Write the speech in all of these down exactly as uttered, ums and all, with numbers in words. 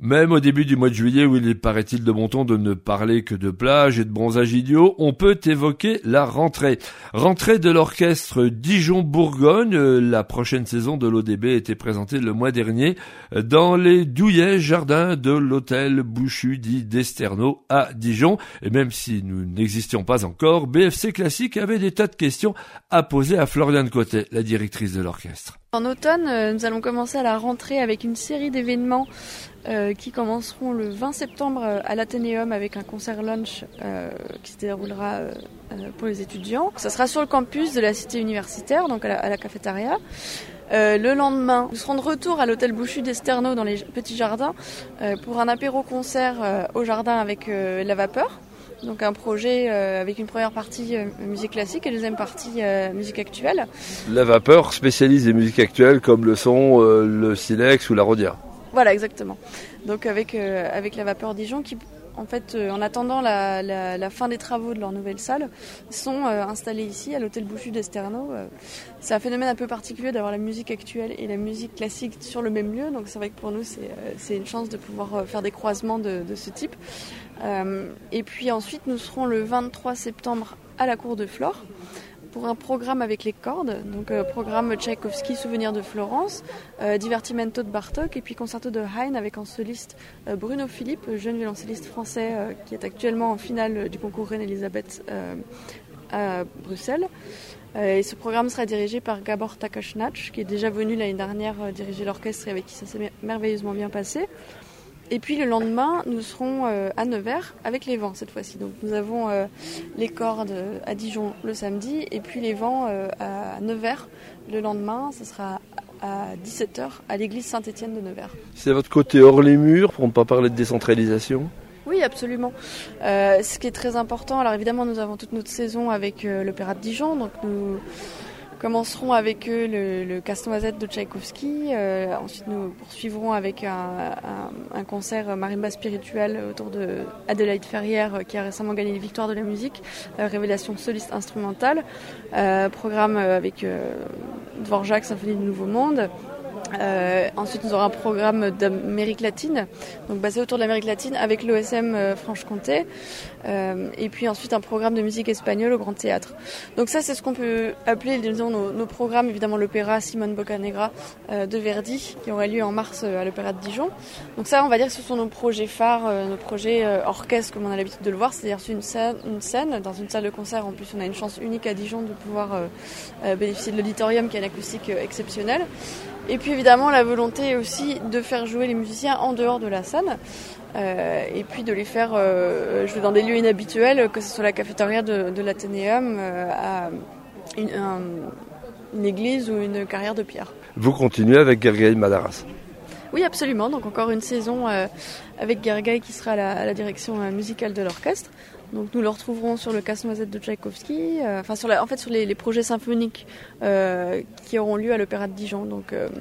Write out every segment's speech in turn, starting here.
Même au début du mois de juillet, où il est, paraît-il, de bon ton de ne parler que de plage et de bronzage idiot, on peut évoquer la rentrée. Rentrée de l'orchestre Dijon-Bourgogne. La prochaine saison de l'O D B a été présentée le mois dernier dans les douillets jardins de l'hôtel Bouchu dit d'Esterno à Dijon. Et même si nous n'existions pas encore, B F C Classique avait des tas de questions à poser à Floriane Cotet, la directrice de l'orchestre. En automne, nous allons commencer à la rentrée avec une série d'événements euh, qui commenceront le vingt septembre à l'Athénéum avec un concert lunch euh, qui se déroulera euh, pour les étudiants. Ça sera sur le campus de la cité universitaire, donc à la, à la cafétéria. Euh, le lendemain, nous serons de retour à l'hôtel Bouchu d'Esterno dans les petits jardins euh, pour un apéro-concert euh, au jardin avec euh, la vapeur. Donc un projet euh, avec une première partie euh, musique classique et une deuxième partie euh, musique actuelle. La vapeur spécialise les musiques actuelles comme le son, euh, le silex ou la rhodia. Voilà, exactement. Donc avec, euh, avec la vapeur Dijon qui, en fait, euh, en attendant la, la, la fin des travaux de leur nouvelle salle, sont euh, installés ici à l'hôtel Bouchu d'Esterno. Euh, c'est un phénomène un peu particulier d'avoir la musique actuelle et la musique classique sur le même lieu. Donc c'est vrai que pour nous, c'est, euh, c'est une chance de pouvoir euh, faire des croisements de, de ce type. Euh, et puis ensuite, nous serons le vingt-trois septembre à la cour de Flore pour un programme avec les cordes, donc euh, programme Tchaïkovski, Souvenir de Florence, euh, Divertimento de Bartók et puis concerto de Haydn avec en soliste euh, Bruno Philippe, jeune violoncelliste français euh, qui est actuellement en finale du concours Reine-Elisabeth euh, à Bruxelles. Euh, et ce programme sera dirigé par Gabor Takács, qui est déjà venu l'année dernière euh, diriger l'orchestre et avec qui ça s'est merveilleusement bien passé. Et puis le lendemain, nous serons euh, à Nevers avec les vents cette fois-ci. Donc nous avons euh, les cordes à Dijon le samedi et puis les vents euh, à Nevers le lendemain. Ce sera à dix-sept heures à l'église Saint-Étienne de Nevers. C'est votre côté hors les murs, pour ne pas parler de décentralisation ? Oui, absolument. Euh, ce qui est très important, alors évidemment nous avons toute notre saison avec euh, l'Opéra de Dijon, donc nous commencerons avec eux le, le Casse-Noisette de Tchaïkovski. Euh, ensuite, nous poursuivrons avec un, un, un concert marimba spirituel autour de Adélaïde Ferrière, qui a récemment gagné les victoires de la musique, euh, révélation soliste instrumentale. Euh, programme avec euh, Dvorak, Symphonie du Nouveau Monde. Euh, ensuite, nous aurons un programme d'Amérique latine, donc basé autour de l'Amérique latine avec l'O S M euh, Franche-Comté. Euh, et puis ensuite un programme de musique espagnole au Grand Théâtre. Donc ça, c'est ce qu'on peut appeler, disons, nos, nos programmes. Évidemment, l'opéra Simone Boccanegra euh, de Verdi, qui aura lieu en mars euh, à l'Opéra de Dijon. Donc ça, on va dire que ce sont nos projets phares, euh, nos projets euh, orchestres, comme on a l'habitude de le voir. C'est-à-dire une scène, une scène dans une salle de concert. En plus, on a une chance unique à Dijon de pouvoir euh, euh, bénéficier de l'auditorium qui a une acoustique euh, exceptionnelle. Et puis évidemment la volonté aussi de faire jouer les musiciens en dehors de la scène euh, et puis de les faire euh, jouer dans des lieux inhabituels, que ce soit la cafétéria de, de l'Athénéum, euh, à une, un, une église ou une carrière de pierre. Vous continuez avec Gergely Madaras ? Oui, absolument. Donc encore une saison euh, avec Gergely qui sera à la, à la direction euh, musicale de l'orchestre. Donc nous le retrouverons sur le Casse-Noisette de Tchaïkovski, euh, enfin sur la, en fait sur les, les projets symphoniques euh, qui auront lieu à l'Opéra de Dijon. Donc, euh,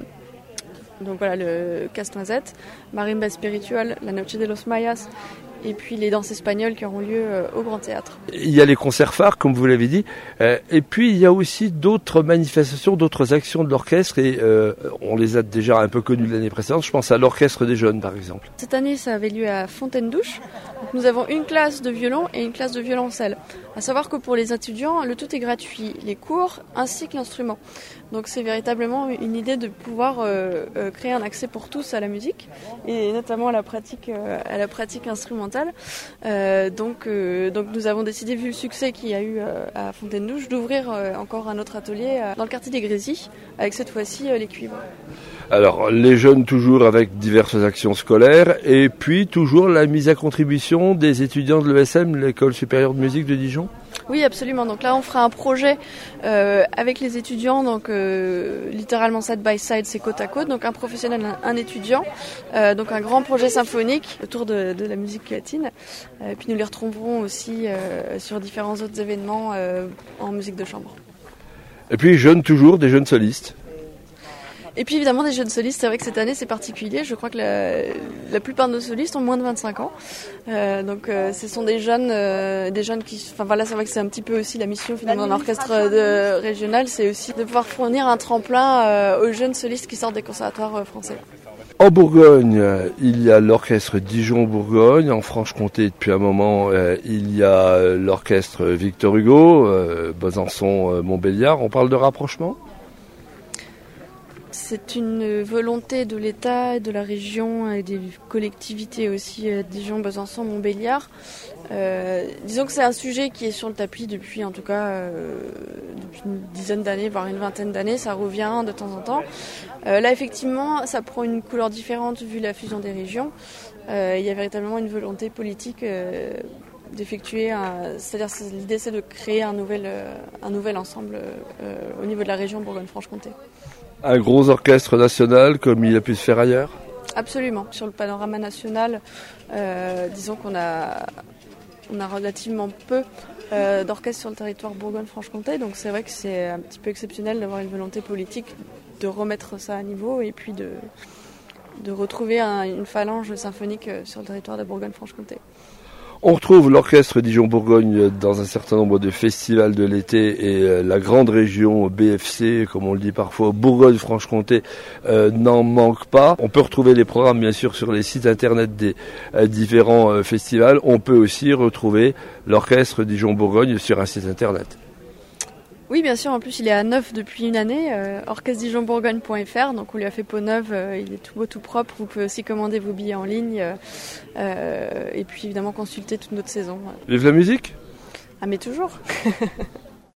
donc voilà, le Casse-Noisette, Marimba Spiritual, La Noche de los Mayas, et puis les danses espagnoles qui auront lieu euh, au Grand Théâtre. Il y a les concerts phares, comme vous l'avez dit, euh, et puis il y a aussi d'autres manifestations, d'autres actions de l'orchestre, et euh, on les a déjà un peu connues l'année précédente. Je pense à l'Orchestre des Jeunes, par exemple. Cette année, ça avait lieu à Fontaine-Douche. Donc, nous avons une classe de violon et une classe de violoncelle. À savoir que pour les étudiants, le tout est gratuit, les cours ainsi que l'instrument. Donc c'est véritablement une idée de pouvoir euh, euh, créer un accès pour tous à la musique et notamment à la pratique, euh, à la pratique instrumentale. Euh, donc, euh, donc nous avons décidé, vu le succès qu'il y a eu euh, à Fontaine-Douche, d'ouvrir euh, encore un autre atelier euh, dans le quartier des Grésy, avec cette fois-ci euh, les cuivres. Alors, les jeunes toujours avec diverses actions scolaires, et puis toujours la mise à contribution des étudiants de l'E S M, l'École supérieure de musique de Dijon. Oui, absolument. Donc là, on fera un projet euh, avec les étudiants, donc euh, littéralement side by side, c'est côte à côte. Donc un professionnel, un, un étudiant, euh, donc un grand projet symphonique autour de, de la musique latine. Euh, puis nous les retrouverons aussi euh, sur différents autres événements euh, en musique de chambre. Et puis jeunes toujours, des jeunes solistes. Et puis évidemment des jeunes solistes, c'est vrai que cette année c'est particulier, je crois que la, la plupart de nos solistes ont moins de vingt-cinq ans, euh, donc euh, ce sont des jeunes, euh, des jeunes qui, enfin voilà, c'est vrai que c'est un petit peu aussi la mission finalement d'un orchestre de, régional, c'est aussi de pouvoir fournir un tremplin euh, aux jeunes solistes qui sortent des conservatoires euh, français. En Bourgogne, il y a l'orchestre Dijon-Bourgogne. En Franche-Comté, depuis un moment, il y a l'orchestre Victor Hugo, Besançon-Montbéliard. On parle de rapprochement ? C'est une volonté de l'État, de la région et des collectivités aussi, Dijon, Besançon, Montbéliard. Euh, disons que c'est un sujet qui est sur le tapis depuis en tout cas euh, depuis une dizaine d'années, voire une vingtaine d'années. Ça revient de temps en temps. Euh, là, effectivement, ça prend une couleur différente vu la fusion des régions. Euh, il y a véritablement une volonté politique euh, d'effectuer, un, c'est-à-dire l'idée c'est de créer un nouvel, euh, un nouvel ensemble euh, au niveau de la région Bourgogne-Franche-Comté. Un gros orchestre national comme il a pu se faire ailleurs ? Absolument. Sur le panorama national, euh, disons qu'on a, on a relativement peu euh, d'orchestres sur le territoire Bourgogne-Franche-Comté, donc c'est vrai que c'est un petit peu exceptionnel d'avoir une volonté politique de remettre ça à niveau et puis de, de retrouver un, une phalange symphonique sur le territoire de Bourgogne-Franche-Comté. On retrouve l'orchestre Dijon-Bourgogne dans un certain nombre de festivals de l'été et la grande région B F C, comme on le dit parfois, Bourgogne-Franche-Comté, euh, n'en manque pas. On peut retrouver les programmes bien sûr sur les sites internet des euh, différents euh, festivals. On peut aussi retrouver l'orchestre Dijon-Bourgogne sur un site internet. Oui, bien sûr. En plus, il est à neuf depuis une année, euh, orchestre dijon bourgogne point f r. Donc, on lui a fait peau neuve. Euh, il est tout beau, tout propre. Vous pouvez aussi commander vos billets en ligne. Euh, euh, et puis, évidemment, consulter toute notre saison. Vive la musique ! Ah, mais toujours.